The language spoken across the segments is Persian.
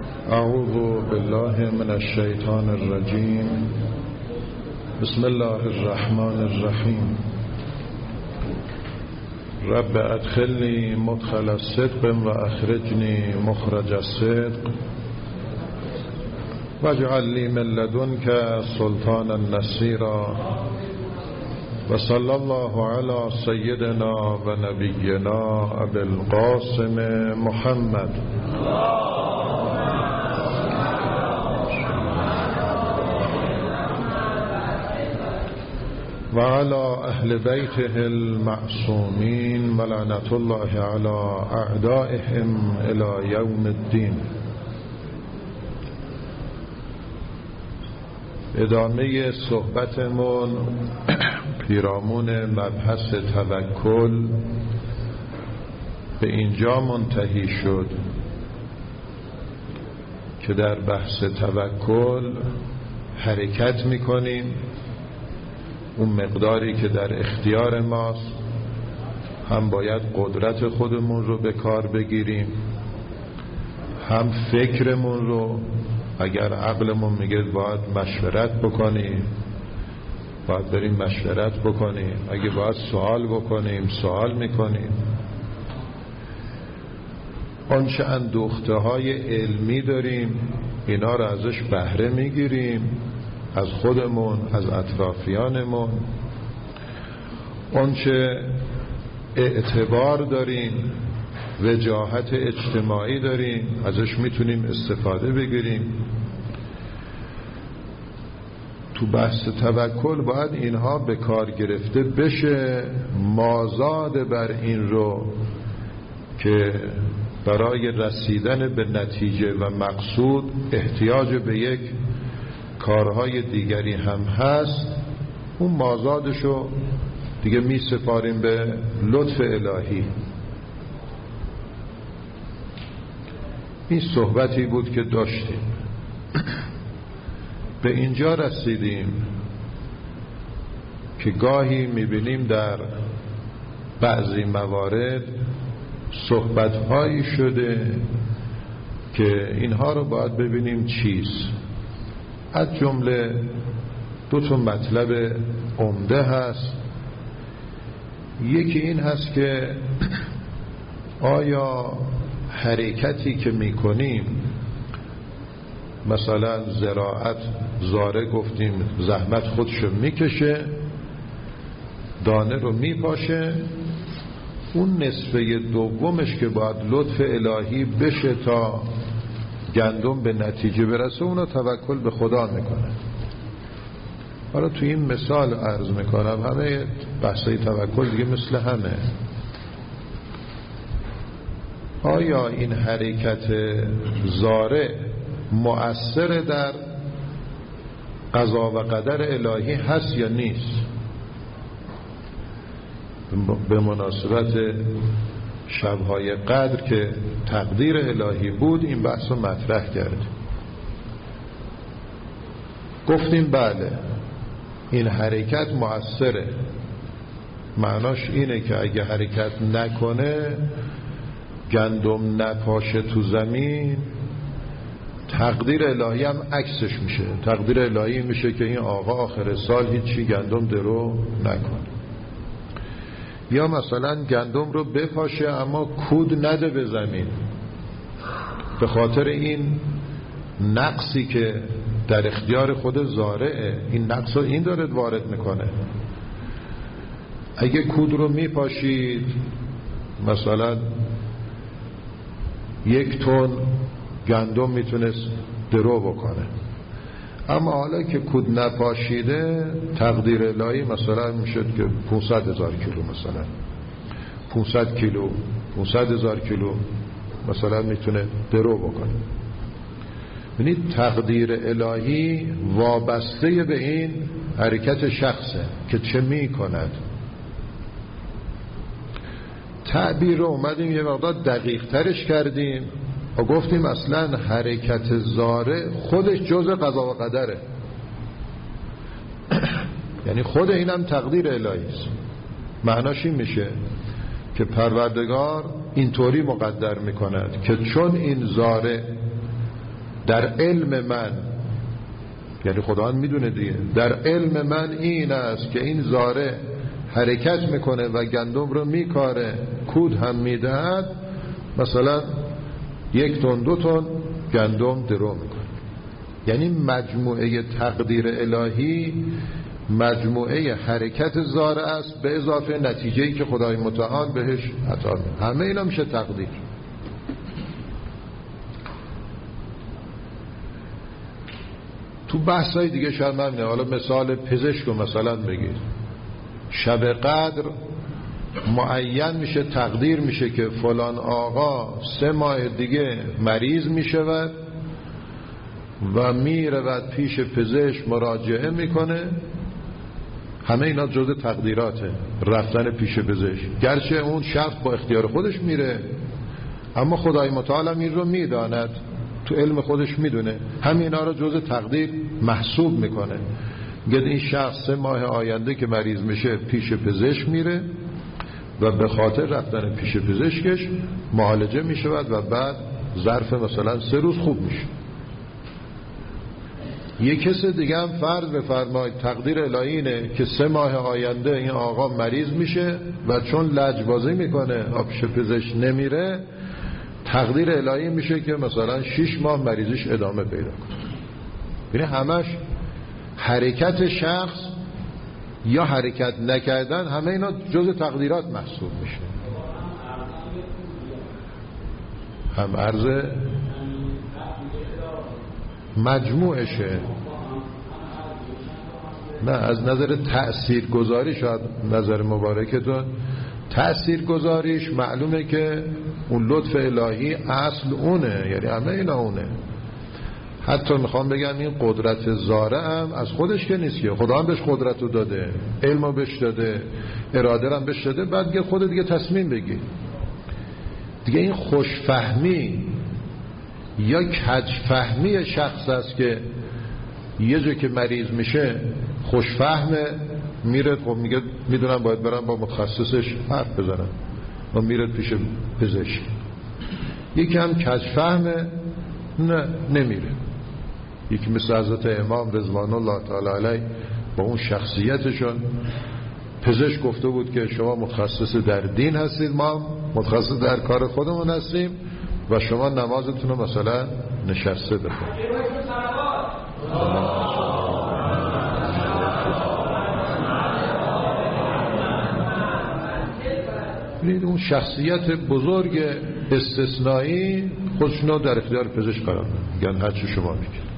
اعوذ بالله من الشیطان الرجیم. بسم الله الرحمن الرحیم. رب ادخلنی مدخل صدق و اخرجنی مخرج الصدق واجعل لی من لدنک سلطانا نصیرا و صلی الله علی سیدنا و نبینا ابی القاسم محمد و علی اهل بیته المعصومین و لعنت الله علی اعدائهم الی یوم الدین. ادامه صحبتمون پیرامون مبحث توکل به اینجا منتهی شد که در بحث توکل حرکت میکنیم اون مقداری که در اختیار ماست. هم باید قدرت خودمون رو به کار بگیریم، هم فکرمون رو، اگر عقلمون میگه باید مشورت بکنیم باید بریم مشورت بکنیم، اگه باید سوال بکنیم سوال میکنیم. آنچه اندوخته های علمی داریم اینا رو ازش بهره میگیریم، از خودمون، از اطرافیانمون. آنچه اعتبار داریم، وجاهت اجتماعی داریم، ازش میتونیم استفاده بگیریم. تو بحث توکل باید اینها به کار گرفته بشه، مازاد بر این رو که برای رسیدن به نتیجه و مقصود احتیاج به یک کارهای دیگری هم هست، اون مازادشو دیگه می سپاریم به لطف الهی. این صحبتی بود که داشتیم. به اینجا رسیدیم که گاهی میبینیم در بعضی موارد صحبتهایی شده که اینها رو باید ببینیم چیست. از جمله دو تا مطلب عمده هست. یکی این هست که آیا حرکتی که میکنیم، مثلا زراعت، زاره گفتیم زحمت خودشو میکشه، دانه رو میپاشه، اون نصفه دومش که باید لطف الهی بشه تا گندم به نتیجه برسه، اونو توکل به خدا میکنه. حالا تو این مثال عرض میکنم، همه بحثای توکل دیگه مثل همه. آیا این حرکت زاره مؤثر در قضا و قدر الهی هست یا نیست؟ به مناسبت شبهای قدر که تقدیر الهی بود این بحث رو مطرح کرد. گفتیم بله این حرکت مؤثره. معناش اینه که اگه حرکت نکنه، گندم نپاشه تو زمین، تقدیر الهی هم عکسش میشه. تقدیر الهی میشه که این آقا آخر سال هیچی گندم درو نکنه. یا مثلا گندم رو بپاشه اما کود نده به زمین، به خاطر این نقصی که در اختیار خود زارعه، این نقص رو این داره وارد میکنه. اگه کود رو میپاشید مثلا 1 تن گندم میتونست درو بکنه، اما حالا که کود نپاشیده تقدیر الهی مثلا میشد که 500,000 کیلو، مثلا 500 کیلو 500,000 کیلو مثلا میتونه درو بکنه. یعنی تقدیر الهی وابسته به این حرکت شخصه که چه میکند. تعبیر رو اومدیم یه مقدار دقیق ترش کردیم و گفتیم اصلا حرکت زاره خودش جزء قضا و قدره. یعنی خود اینم تقدیر الهی است. معناش این میشه که پروردگار اینطوری مقدر میکند که چون این زاره در علم من، یعنی خداوند میدونه دیگه، در علم من این است که این ذره حرکت میکنه و گندم رو میکاره، کود هم میدهد، مثلا 1 تن 2 تن گندم درو میکنه. یعنی مجموعه تقدیر الهی مجموعه حرکت ذره است به اضافه نتیجه‌ای که خدای متعال بهش عطا می‌کنه. همه اینا میشه تقدیر. تو بحثای دیگه شاید من نه، حالا مثال پزشک رو مثلا بگید، شب قدر معین میشه، تقدیر میشه که فلان آقا 3 ماه دیگه مریض میشود و میرود پیش پزشک مراجعه میکنه. همه اینا جزء تقدیراته، رفتن پیش پزشک. گرچه اون شخص با اختیار خودش میره، اما خدای متعال این رو میداند، تو علم خودش میدونه، همه اینا رو جزء تقدیر محسوب میکنه. گه این شخص 3 ماه آینده که مریض میشه پیش پزشک میره و به خاطر رفتن پیش پزشکش معالجه میشود و بعد ظرف مثلا 3 روز خوب میشه. یک کس دیگه هم فرض بفرمایید تقدیر الهی اینه که 3 ماه آینده این آقا مریض میشه و چون لجبازی میکنه پیش پزشک نمیره، تقدیر الهی میشه که مثلا 6 ماه مریضیش ادامه پیدا کنه. یعنی همش حرکت شخص یا حرکت نکردن، همه اینا جزء تقدیرات محسوب میشه. هم عرض مجموعشه، نه از نظر تأثیر گذاری، شاید نظر مبارکتون تأثیر گذاریش معلومه که اون لطف الهی اصل اونه، یعنی همه اینا اونه. حتی میخوام بگم این قدرت ذاره هم از خودش که نیست، که خدا هم بهش قدرت رو داده، علم رو بهش داده، اراده هم بهش داده، بعد دیگه خود دیگه تصمیم بگی دیگه. این خوشفهمی یا کجفهمی شخص است که یه جا که مریض میشه خوشفهمه، میره خب میگه میدونم باید برم با متخصصش حرف بزنم و میره پیش پزشک. یکی هم کجفهمه، نه نمیره. یکی مثل حضرت امام رضوان الله تعالی علیه با اون شخصیتشون، پزشک گفته بود که شما متخصص در دین هستید، ما متخصص در کار خودمون هستیم و شما نمازتون رو مثلا نشسته بخونید. اون شخصیت بزرگ استثنایی خودشونو در اختیار پزشک قرار میدن، میگن هر چی شما میگید.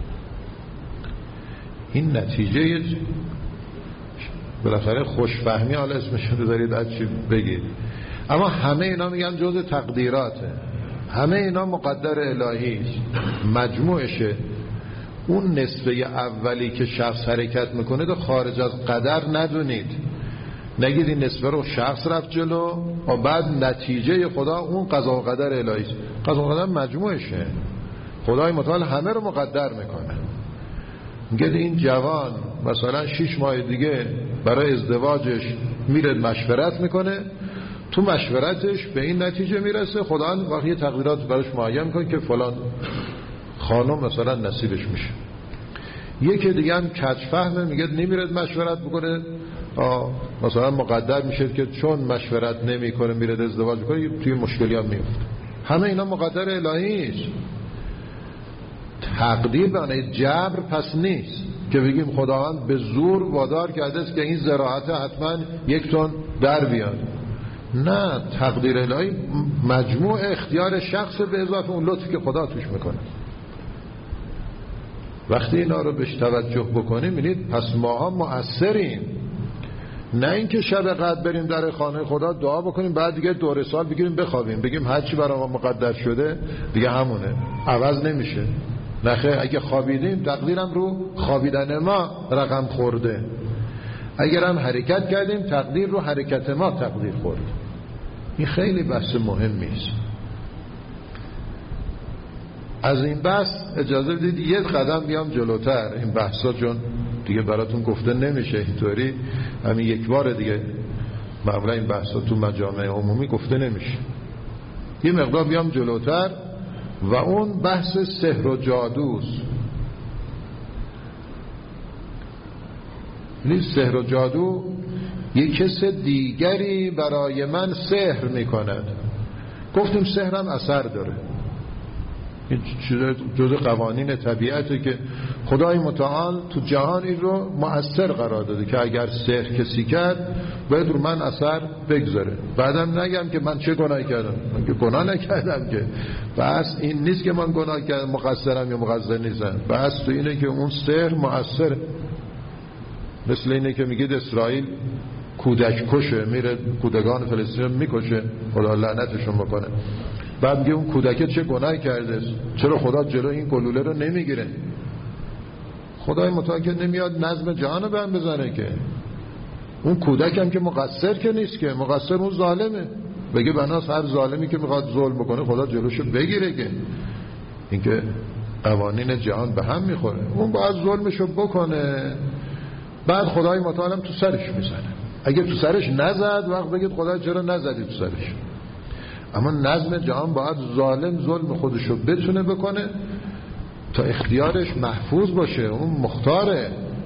این نتیجه بالاخره خوشفهمی، حالا اسمش رو دارید هر چی بگید، اما همه اینا میگن جزء تقدیراته، همه اینا مقدر الهی است، مجموعشه. اون نصفه اولی که شخص حرکت میکنه تو خارج از قدر ندونید، نگید این نصفه رو شخص رفت جلو و بعد نتیجه خدا اون قضا و قدر الهی است. قضا و قدر مجموعشه، خدای متعال همه رو مقدر میکنه. میگه این جوان مثلا 6 ماه دیگه برای ازدواجش میره مشورت میکنه، تو مشورتش به این نتیجه میرسه خدا وقتی تقدیرات براش معین میکنه که فلان خانم مثلا نصیبش میشه. یکی دیگه هم کجفهمه، میگه نمیره مشورت بکنه، مثلا مقدر میشه که چون مشورت نمیکنه میره ازدواج کنه، توی مشکلی هم میفته. همه اینا مقدر الهی است. تقدیر معنی جبر پس نیست که بگیم خداوند به زور وادار کرده است که این زراعت حتما 1 تن در بیاد. نه، تقدیر الهی مجموع اختیار شخص به اضافه اون لطفی که خدا توش میکنه. وقتی اینا رو بهش توجه بکنیم می‌بینید پس ماها مؤثریم، نه اینکه شب قدر بریم در خانه خدا دعا بکنیم بعد دیگه دور سال بگیریم بخوابیم بگیم هر چی برای ما مقدر شده دیگه همونه، عوض نمیشه. نخیر، اگه خوابیدیم تقدیرم رو خوابیدن ما رقم خورده، اگر هم حرکت کردیم تقدیر رو حرکت ما تقدیر خورد. این خیلی بحث مهمی است. از این بحث اجازه بدید یه قدم بیام جلوتر. این بحثا چون دیگه براتون گفته نمیشه اینطوری، همین یک بار دیگه معمولا این بحثا تو مجامع عمومی گفته نمیشه. یه مقدار بیام جلوتر و اون بحث سحر و جادوست. یعنی سحر و جادو یک کس دیگری برای من سحر میکند. گفتیم سحر هم اثر داره، این جزء قوانین طبیعته که خدای متعال تو جهان این رو مؤثر قرار داده که اگر سحر کسی کرد باید رو من اثر بگذاره. بعدم نگم که من چه گناهی کردم، من که گناه نکردم که. بس این نیست که من گناه کردم مقصرم یا مقصر نیستم، بس تو اینه که اون سحر مؤثره. مثل اینه که میگید اسرائیل کودک کشه، میره کودکان فلسطین میکشه، خدا لعنتشون بکنه. بعد میگه اون کودک چه گناهی کرده، چرا خدا جلو این گلوله رو نمیگیره؟ خدای متعال که نمیاد نظم جهان رو به هم بزنه که. اون کودک هم که مقصر که نیست، که مقصر اون ظالمه. بگه بناس هر ظالمی که میخواد ظلم بکنه خدا جلوشو بگیره که. این که قوانین جهان به هم میخوره. اون باید ظلمشو بکنه، بعد خدای متعال هم تو سرش میزنه. اگه تو سرش نزد وقت بگید خدا چرا نزدی تو سرش. اما نظم جهان باید ظالم ظلم خودشو بتونه بکنه تا اختیارش محفوظ باشه، اون مختاره.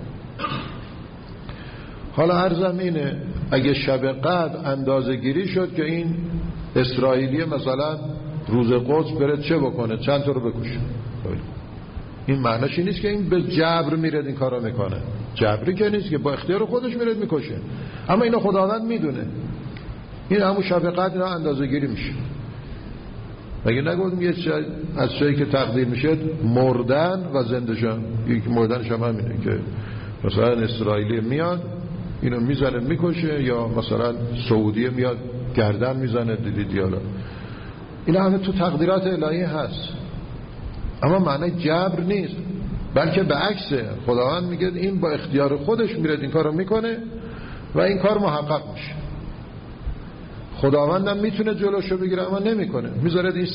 حالا عرضم اینه اگه شب قدر اندازه گیری شد که این اسرائیلی مثلا روز قدس بره چه بکنه، چند تا رو بکشه، این معنیش نیست که این به جبر میرد این کارو میکنه. جبری که نیست که با اختیار خودش میرد میکشه. اما اینو خداوند میدونه. این همون شب قدر اینا اندازه گیری میشه. مگه نگفتم یه از چیزی که تقدیر میشه مردن و زنده شدن. یکی مردنش هم همینه که مثلا اسرائیلی میاد اینو میزنه میکشه، یا مثلا سعودی میاد گردن میزنه. دیدید حالا اینا همه تو تقدیرات الهی هست، اما معنی جبر نیست، بلکه به عکسه. خداوند میگه این با اختیار خودش میره این کارو میکنه و این کار محقق میشه. خداوندم میتونه جلوشو بگیره اما نمیکنه، میذاره این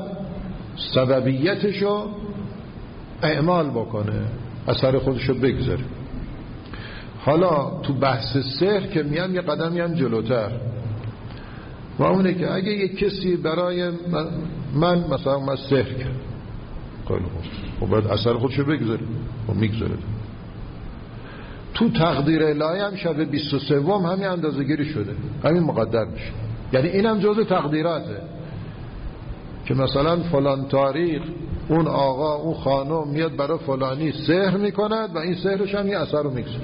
سببیتشو اعمال بکنه، اثر خودشو بگذاره. حالا تو بحث سحر که میام یه قدمی هم جلوتر، و اونه که اگه یک کسی برای من مثلا من سحر کرد، خب باید اثر خودشو بگذاره و میگذاره. تو تقدیر الهی هم شب 23 همین اندازه گیری شده، همین مقدر میشه. یعنی اینم جزء تقدیراته که مثلا فلان تاریخ اون آقا اون خانم میاد برای فلانی سحر میکند و این سحرش هم یه اثر رو میگذاره.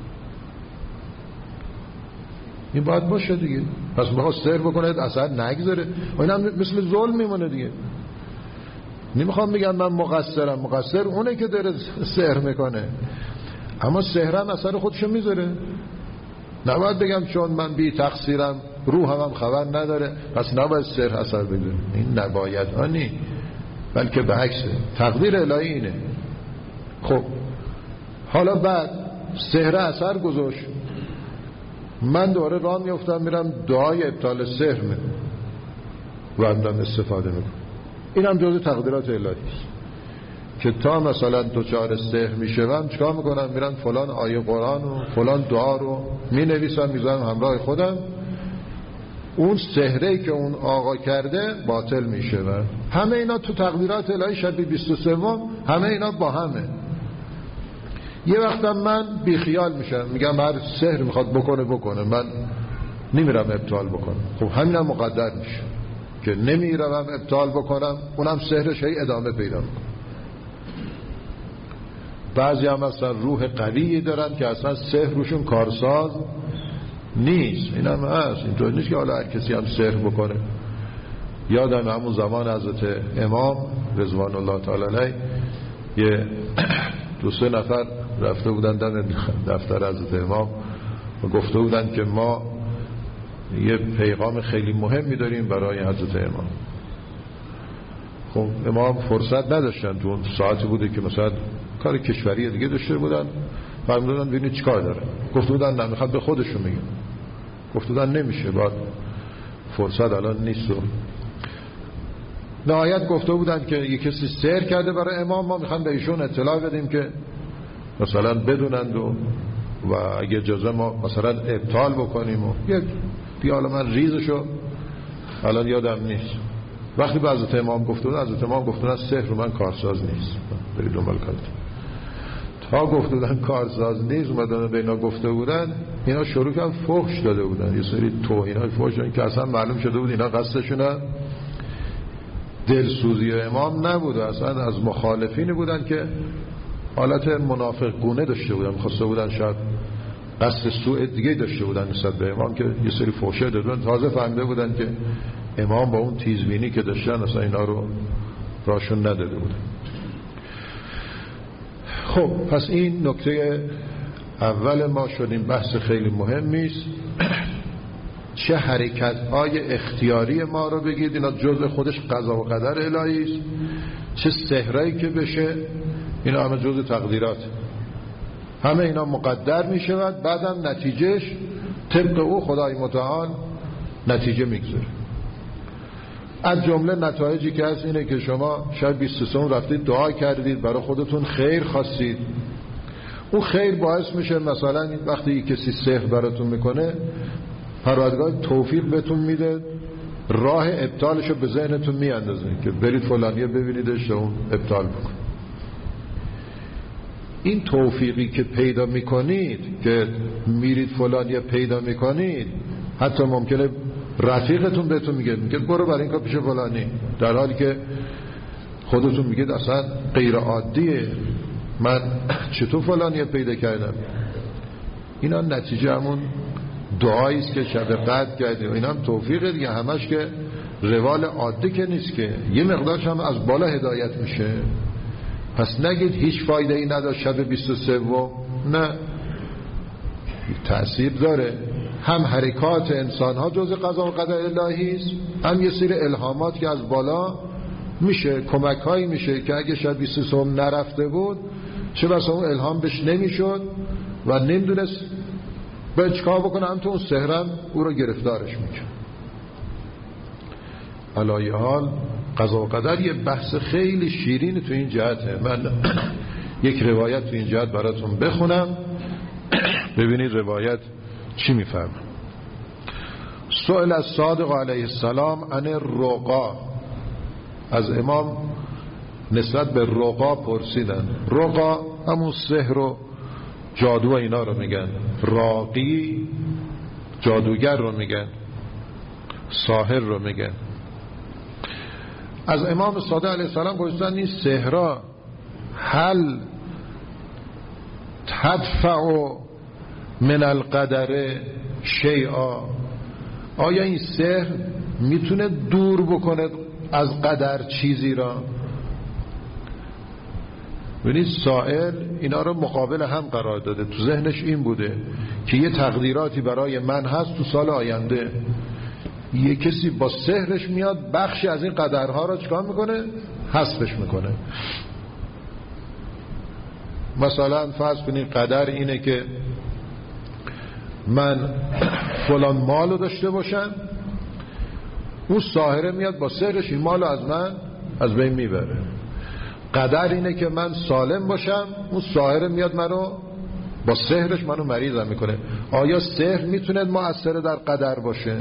این باید باشه دیگه. پس میخواد سحر بکنه اثر نگذاره و اینم مثل ظلم میمونه دیگه. نمیخوام بگم من مقصرم، مقصر اونه که داره سحر میکنه، اما سحرم اثر خودشو میذاره. نباید بگم چون من بی تقصیرم روحم خبر نداره پس نباید سحر اثر بذاره. این نباید آنی، بلکه به عکسه. تقدیر الهی اینه. خب حالا بعد سحر اثر گذاشت، من دوباره راه میافتم میرم دعای ابطال سحر و هم استفاده میکنم. این هم جزء تقدیرات الهی است که تا مثلا دوچار سحر میشم چیکار میکنم؟ میرم فلان آیه قرآن و فلان دعا رو مینویسم میذارم همراه خودم، اون سحری که اون آقا کرده باطل میشه. و همه اینا تو تقدیرات الهی شب 23 همه اینا با همه. یه وقتم من بیخیال میشم میگم هر سحر میخواد بکنه من نمیرم ابطال بکنم. خب همین هم مقدر میشه که نمیرم ابطال بکنم، اونم سحرش هی ادامه پیدا میکنه. بعضی هم اصلا روح قوی دارن که اصلا سحر روشون کارساز نیست. این هم هست، اینطور نیست که حالا هر کسی هم سحر بکنه. یادم همون زمان حضرت امام رضوان الله تعالی علیه یه 2-3 نفر رفته بودن دفتر حضرت امام و گفته بودن که ما یه پیغام خیلی مهمی داریم برای حضرت امام. خب امام فرصت نداشتن، تو اون ساعتی بوده که مثلا کار کشوری دیگه داشته بودن، فرمودن ببینید چیکار داره. گفته بودن نه میخواد به خودشون میگم. گفته بودن نمیشه، بعد فرصت الان نیست. و نهایت گفته بودن که یه کسی سحر کرده برای امام، ما میخوام به ایشون اطلاع بدیم که مثلا بدونند و اگه اجازه ما مثلا ابطال بکنیم. و یک دیگه حالا من ریزشو الان یادم نیست، وقتی به حضرت امام گفته بود، حضرت امام گفته بود سحر رو من کارساز نیست، برید دنبال کارت. تا گفته بودن کارساز نیست، اومدن به اینا گفته بودن، اینا شروع کردن فحش داده بودن، یه سری توهینای فحش دادن که اصلا معلوم شده بود اینا قصدشون دلسوزی امام نبود، اصلا از مخالفینی بودن که حالت منافقگونه داشته بودن، می‌خواسته بودن شاید قصد سوء دیگه داشته بودن نسبت به امام که یه سری فحش داده بودن. تازه فهمیده بودن که امام با اون تیزبینی که داشتن اصلا اینا رو راشون نداده بودن. خب پس این نکته اول ما شد. این بحث خیلی مهمی است. چه حرکت‌های اختیاری ما رو بگید، اینا جزء خودش قضا و قدر الهی است. چه سحرایی که بشه، اینا همه جزء تقدیرات، همه اینا مقدر می شود، بعدم نتیجهش طبق او خدای متعال نتیجه میگذاره. از جمله نتایجی که هست اینه که شما شاید 23 رفتید دعا کردید، برای خودتون خیر خواستید، اون خیر باعث میشه مثلا وقتی کسی سحر براتون میکنه، پروردگار توفیق بهتون میده، راه ابطالشو به ذهنتون میاندازه که برید فلانیه ببینیدش اون ابطال بکن. این توفیقی که پیدا میکنید که میرید فلانیه پیدا میکنید، حتی ممکنه رفیقتون بهتون میگه برو برای این کار پیش فلانی، در حالی که خودتون میگید اصلا غیر عادیه، من چطور فلانیه پیدا کردم. اینا نتیجه همون دعایی است که شب قدر کردیم. اینا هم توفیقه دیگه، همش که روال عادی که نیست که، یه مقدارش هم از بالا هدایت میشه. پس نگید هیچ فایده ای نداشت شب 23، نه، تأثیر داره. هم حرکات انسان ها جزء قضا و قدر الهی است، هم یه سری الهامات که از بالا میشه، کمک هایی میشه که اگه شب 23 نرفته بود چه بسا اون الهام بهش نمیشد و نمیدونست به چیکار بکنه، هم تو اون سحرم او رو گرفتارش میکنه. علای حال قضا و قدر یه بحث خیلی شیرین تو این جهته. من یک روایت تو این جهت براتون بخونم ببینید روایت چی میفهمه. سئل الصادق علیه السلام عن الرقا، از امام نسبت به رقا پرسیدن. رقا همون سحر و جادو اینا رو میگن، راقی جادوگر رو میگن، ساحر رو میگن. از امام صادق علیه السلام پرسیدن این سحرا هل تدفع من القدر شیئا، آیا این سحر میتونه دور بکنه از قدر چیزی را؟ ببینید سائل اینا رو مقابل هم قرار داده، تو ذهنش این بوده که یه تقدیراتی برای من هست تو سال آینده، یه کسی با سحرش میاد بخشی از این قدرها رو چکار میکنه؟ حذفش میکنه. مثلا فرض کنید قدر اینه که من فلان مالو داشته باشم، اون ساحره میاد با سحرش این مالو از من از بین میبره. قدر اینه که من سالم باشم، اون ساحره میاد منو با سحرش منو مریضم میکنه. آیا سحر میتونه مؤثر در قدر باشه؟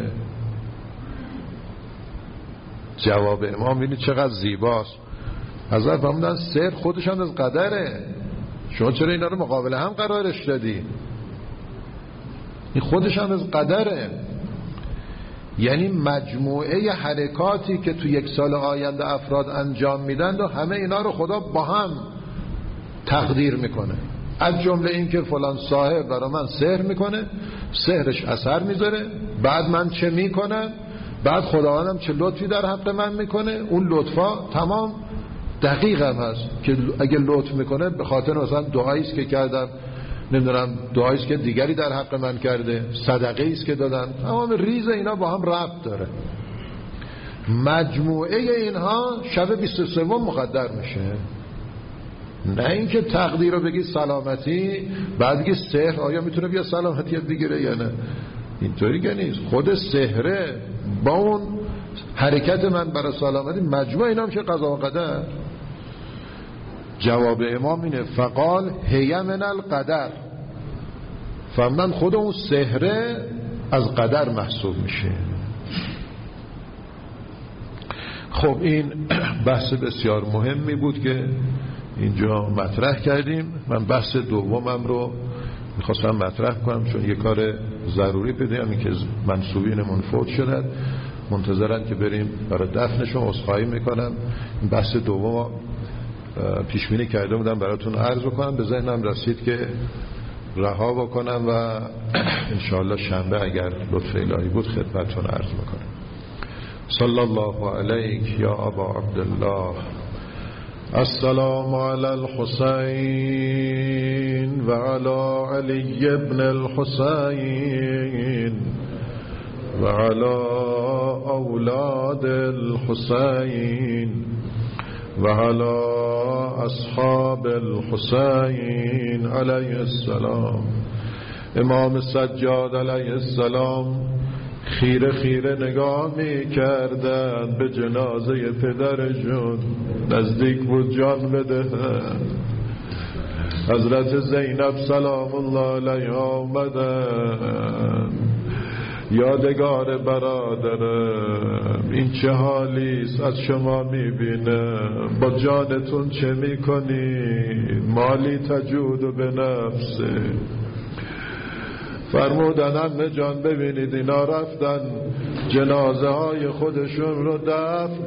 جواب امام ببینید چقدر زیباست. حضرت فرمودن سحر خودش هم از قدره، شما چرا اینا رو مقابل هم قرارش دادی؟ این خودش هم از قدره، یعنی مجموعه حرکاتی که تو یک سال آینده افراد انجام میدن و همه اینا رو خدا با هم تقدیر میکنه. از جمله این که فلان ساحر برای من سحر میکنه، سحرش اثر میذاره، بعد من چه میکنم، بعد خداوندم چه لطفی در حق من میکنه، اون لطفا تمام دقیق هم هست که اگه لطف میکنه به خاطر مثلا دعایی است که کردم، نمیدونم دعایی است که دیگری در حق من کرده، صدقه است که دادم، تمام ریز اینا با هم ربط داره. مجموعه اینها شب 23 مقدر میشه. نه اینکه تقدیر رو بگی سلامتی بعد بگی سحر آیا میتونه بیا سلامتی بگیره یا نه، اینطوری که نیست. خود سحره با اون حرکت من برای سلامتی، مجموعه اینا میشه قضا و قدر. جواب امام اینه فقال هی من القدر، فهمدن خود اون سحره از قدر محسوب میشه. خب این بحث بسیار مهمی بود که اینجا مطرح کردیم. من بحث دومم رو میخواستم مطرح کنم چون یه کار ضروری پیدا که منصوبینمون فوت شدن، منتظرن که بریم برای دفنشون. عذرخواهی میکنم. این بحث دوم پیش بینی کرده بودم براتون عرض کنم، به ذهنم رسید که رها بکنم و انشاءالله شنبه اگر لطف الهی بود خدمتتون عرض میکنم. صلی الله علیک یا ابا عبدالله. السلام علی الحسین و علی علی ابن الحسین و علی اولاد الحسین و علی اصحاب الحسین علیه السلام. امام سجاد علیه السلام خیره خیره نگاه می کردن به جنازه پدرشون، نزدیک بود جان بدهن. حضرت زینب سلام الله علیها آمدن، یادگار برادرم این چه حالیست از شما میبینم، با جانتون چه میکنید؟ مالی تجود به نفسه. فرمودن همه جان ببینید اینا رفتن جنازه های خودشون رو دفن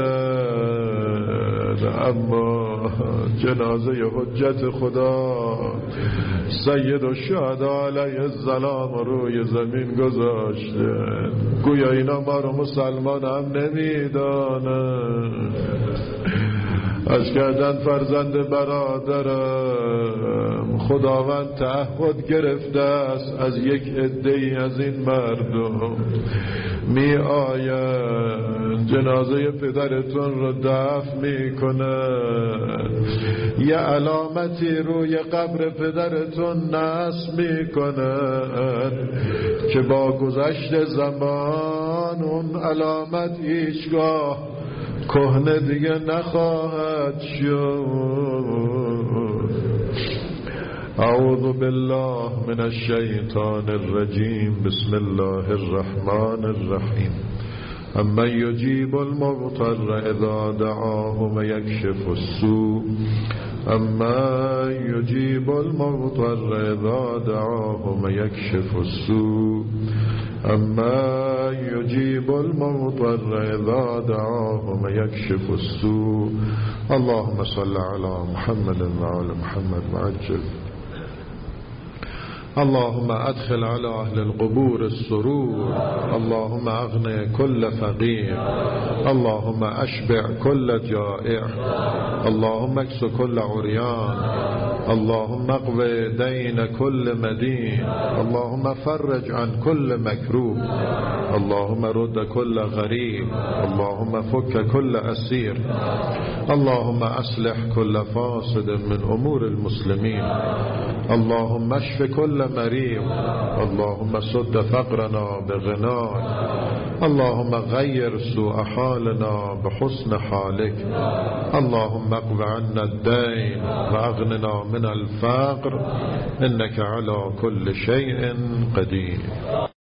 کردن، اما جنازه حجت خدا سید الشهدا علیه السلام روی زمین گذاشتن. گویا اینا ما رو مسلمان هم نمیدانن. از کردن فرزند برادرم، خداوند تعهد گرفته است از یک عده‌ای از این مردم می آیند جنازه پدرتون رو دفن می کنند، یه علامتی روی قبر پدرتون نصب می کنند که با گذشت زمان اون علامت هیچگاه کهنه دیگه نخواهد شد. اعوذ بالله من الشیطان الرجیم. بسم الله الرحمن الرحیم. اما یجیب المضطر اذا دعاه و یکشف السوء. اما یجیب المضطر اذا دعاه و یکشف السوء. اما یجیب المضطر اذا دعاه و یکشف السوء. اللهم صل علی محمد و آل محمد وعجل. اللهم ادخل على اهل القبور السرور. اللهم اغن كل فقير. اللهم اشبع كل جائع. اللهم اكس كل عريان. اللهم اقض دين كل مدين. اللهم فرج عن كل مكروب. اللهم رد كل غريب. اللهم فك كل أسير. اللهم أصلح كل فاسد من أمور المسلمين. اللهم اشف كل مريض. اللهم سد فقرنا بغناك. اللهم غير سوء حالنا بحسن حالك. اللهم اقض عنا الدين وأغننا من الفقر إنك على كل شيء قدير.